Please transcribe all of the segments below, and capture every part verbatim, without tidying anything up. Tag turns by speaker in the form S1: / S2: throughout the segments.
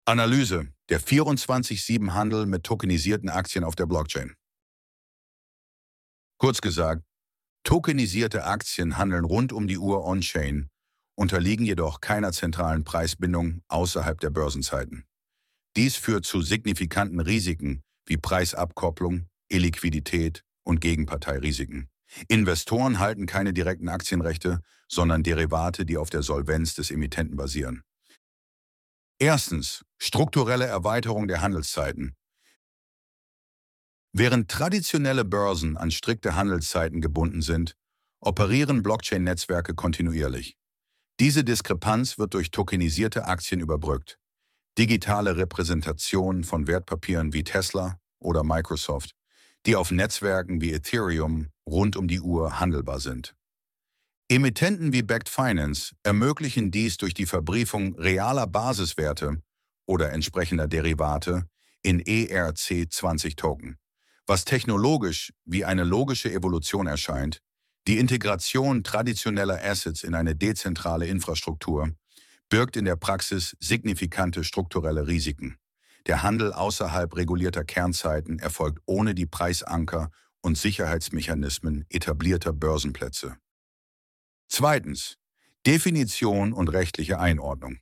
S1: Analyse: Der vierundzwanzig sieben Handel mit tokenisierten Aktien auf der Blockchain. Kurz gesagt, tokenisierte Aktien handeln rund um die Uhr on-chain, unterliegen jedoch keiner zentralen Preisbindung außerhalb der Börsenzeiten. Dies führt zu signifikanten Risiken wie Preisabkopplung, Illiquidität und Gegenparteirisiken. Investoren halten keine direkten Aktienrechte, sondern Derivate, die auf der Solvenz des Emittenten basieren. Erstens. Strukturelle Erweiterung der Handelszeiten. Während traditionelle Börsen an strikte Handelszeiten gebunden sind, operieren Blockchain-Netzwerke kontinuierlich. Diese Diskrepanz wird durch tokenisierte Aktien überbrückt. Digitale Repräsentationen von Wertpapieren wie Tesla oder Microsoft, die auf Netzwerken wie Ethereum rund um die Uhr handelbar sind. Emittenten wie Backed Finance ermöglichen dies durch die Verbriefung realer Basiswerte oder entsprechender Derivate in E R C zwanzig Token, was technologisch wie eine logische Evolution erscheint. Die Integration traditioneller Assets in eine dezentrale Infrastruktur birgt in der Praxis signifikante strukturelle Risiken. Der Handel außerhalb regulierter Kernzeiten erfolgt ohne die Preisanker und Sicherheitsmechanismen etablierter Börsenplätze. Zweitens. Definition und rechtliche Einordnung.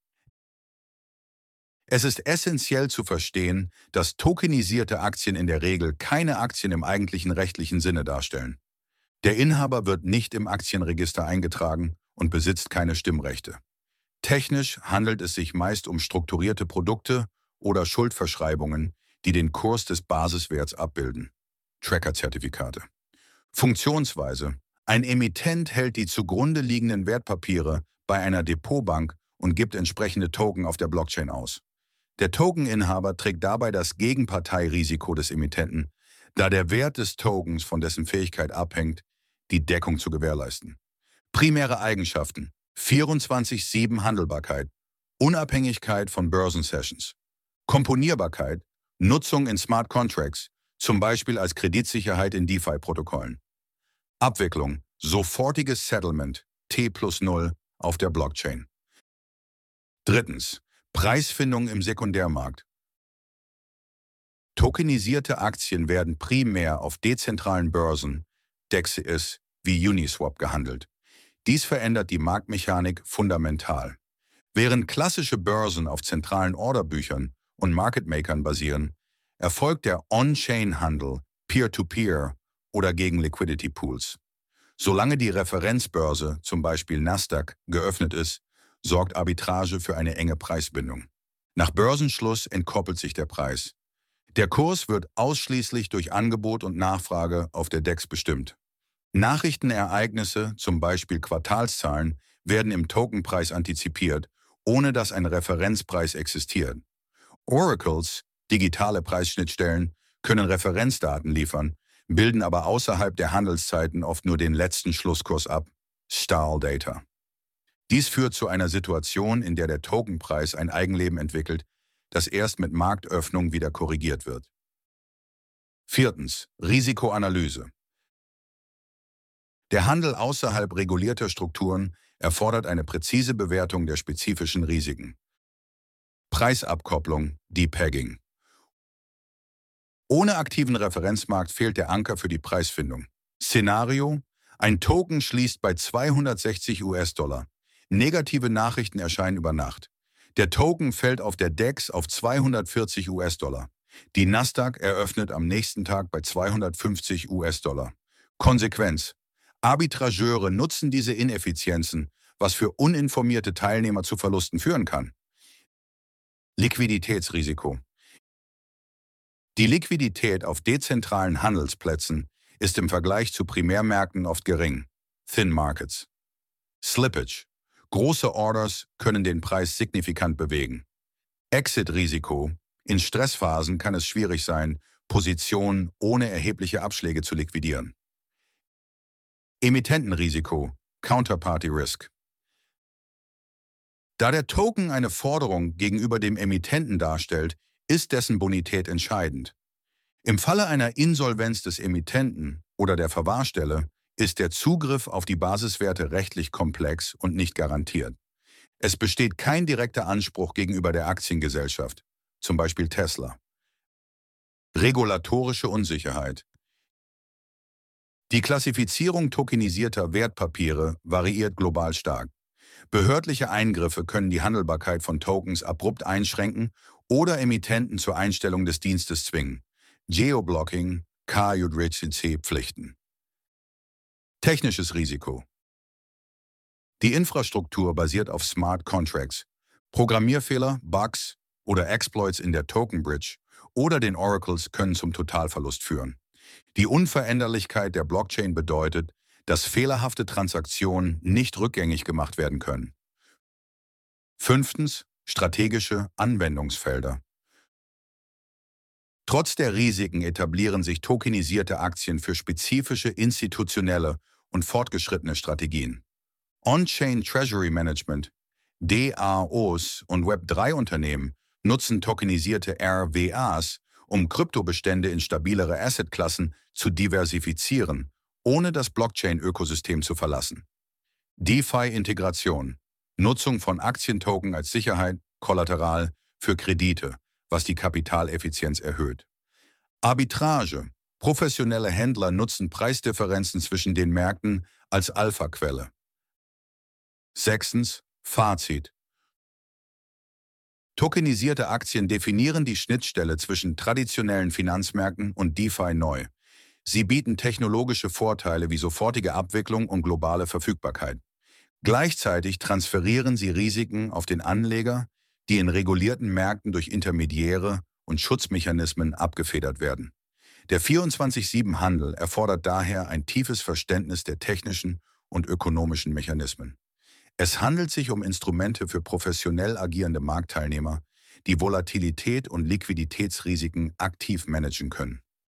S1: Es ist essentiell zu verstehen, dass tokenisierte Aktien in der Regel keine Aktien im eigentlichen rechtlichen Sinne darstellen. Der Inhaber wird nicht im Aktienregister eingetragen und besitzt keine Stimmrechte. Technisch handelt es sich meist um strukturierte Produkte oder Schuldverschreibungen, die den Kurs des Basiswerts abbilden. Tracker-Zertifikate. Funktionsweise. Ein Emittent hält die zugrunde liegenden Wertpapiere bei einer Depotbank und gibt entsprechende Token auf der Blockchain aus. Der Tokeninhaber trägt dabei das Gegenparteirisiko des Emittenten, da der Wert des Tokens von dessen Fähigkeit abhängt, die Deckung zu gewährleisten. Primäre Eigenschaften: vierundzwanzig sieben Handelbarkeit, Unabhängigkeit von Börsensessions, Komponierbarkeit, Nutzung in Smart Contracts, zum Beispiel als Kreditsicherheit in DeFi-Protokollen. Abwicklung: sofortiges Settlement, T plus null, auf der Blockchain. Drittens. Preisfindung im Sekundärmarkt. Tokenisierte Aktien werden primär auf dezentralen Börsen, D E Xs, wie Uniswap gehandelt. Dies verändert die Marktmechanik fundamental. Während klassische Börsen auf zentralen Orderbüchern und Market Makern basieren, erfolgt der On-Chain-Handel Peer-to-Peer oder gegen Liquidity Pools. Solange die Referenzbörse, zum Beispiel Nasdaq, geöffnet ist, sorgt Arbitrage für eine enge Preisbindung. Nach Börsenschluss entkoppelt sich der Preis. Der Kurs wird ausschließlich durch Angebot und Nachfrage auf der D E X bestimmt. Nachrichtenereignisse, zum Beispiel Quartalszahlen, werden im Tokenpreis antizipiert, ohne dass ein Referenzpreis existiert. Oracles, digitale Preisschnittstellen, können Referenzdaten liefern, bilden aber außerhalb der Handelszeiten oft nur den letzten Schlusskurs ab, Stale Data. Dies führt zu einer Situation, in der der Tokenpreis ein Eigenleben entwickelt, das erst mit Marktöffnung wieder korrigiert wird. Viertens. Risikoanalyse. Der Handel außerhalb regulierter Strukturen erfordert eine präzise Bewertung der spezifischen Risiken. Preisabkopplung, Depegging. Ohne aktiven Referenzmarkt fehlt der Anker für die Preisfindung. Szenario: Ein Token schließt bei zweihundertsechzig US-Dollar. Negative Nachrichten erscheinen über Nacht. Der Token fällt auf der D E X auf zweihundertvierzig US-Dollar. Die Nasdaq eröffnet am nächsten Tag bei zweihundertfünfzig US-Dollar. Konsequenz: Arbitrageure nutzen diese Ineffizienzen, was für uninformierte Teilnehmer zu Verlusten führen kann. Liquiditätsrisiko. Die Liquidität auf dezentralen Handelsplätzen ist im Vergleich zu Primärmärkten oft gering. Thin Markets. Slippage. Große Orders können den Preis signifikant bewegen. Exit-Risiko. In Stressphasen kann es schwierig sein, Positionen ohne erhebliche Abschläge zu liquidieren. Emittentenrisiko, Counterparty Risk. Da der Token eine Forderung gegenüber dem Emittenten darstellt, ist dessen Bonität entscheidend. Im Falle einer Insolvenz des Emittenten oder der Verwahrstelle ist der Zugriff auf die Basiswerte rechtlich komplex und nicht garantiert. Es besteht kein direkter Anspruch gegenüber der Aktiengesellschaft, zum Beispiel Tesla. Regulatorische Unsicherheit. Die Klassifizierung tokenisierter Wertpapiere variiert global stark. Behördliche Eingriffe können die Handelbarkeit von Tokens abrupt einschränken oder Emittenten zur Einstellung des Dienstes zwingen. Geoblocking, K J R C C-Pflichten. Technisches Risiko. Die Infrastruktur basiert auf Smart Contracts. Programmierfehler, Bugs oder Exploits in der Token Bridge oder den Oracles können zum Totalverlust führen. Die Unveränderlichkeit der Blockchain bedeutet, dass fehlerhafte Transaktionen nicht rückgängig gemacht werden können. Fünftens. Strategische Anwendungsfelder. Trotz der Risiken etablieren sich tokenisierte Aktien für spezifische institutionelle und fortgeschrittene Strategien. On-Chain Treasury Management, D A Os und Web drei Unternehmen nutzen tokenisierte R W As, um Kryptobestände in stabilere Assetklassen zu diversifizieren, ohne das Blockchain-Ökosystem zu verlassen. DeFi-Integration, Nutzung von Aktientoken als Sicherheit, Kollateral für Kredite, was die Kapitaleffizienz erhöht. Arbitrage, professionelle Händler nutzen Preisdifferenzen zwischen den Märkten als Alpha-Quelle. Sechstens. Fazit. Tokenisierte Aktien definieren die Schnittstelle zwischen traditionellen Finanzmärkten und DeFi neu. Sie bieten technologische Vorteile wie sofortige Abwicklung und globale Verfügbarkeit. Gleichzeitig transferieren sie Risiken auf den Anleger, die in regulierten Märkten durch Intermediäre und Schutzmechanismen abgefedert werden. Der vierundzwanzig sieben Handel erfordert daher ein tiefes Verständnis der technischen und ökonomischen Mechanismen. Es handelt sich um Instrumente für professionell agierende Marktteilnehmer, die Volatilität und Liquiditätsrisiken aktiv managen können.